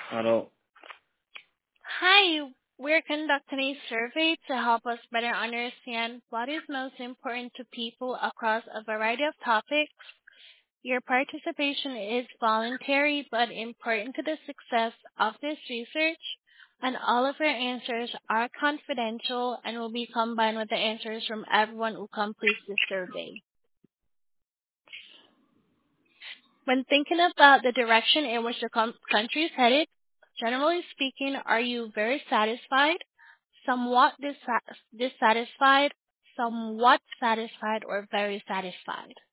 Hello. Hi, we're conducting a survey to help us better understand what is most important to people across a variety of topics. Your participation is voluntary but important to the success of this research, and all of your answers are confidential and will be combined with the answers from everyone who completes the survey. When thinking about the direction in which the country is headed, generally speaking, are you very satisfied, somewhat dissatisfied, somewhat satisfied, or very satisfied?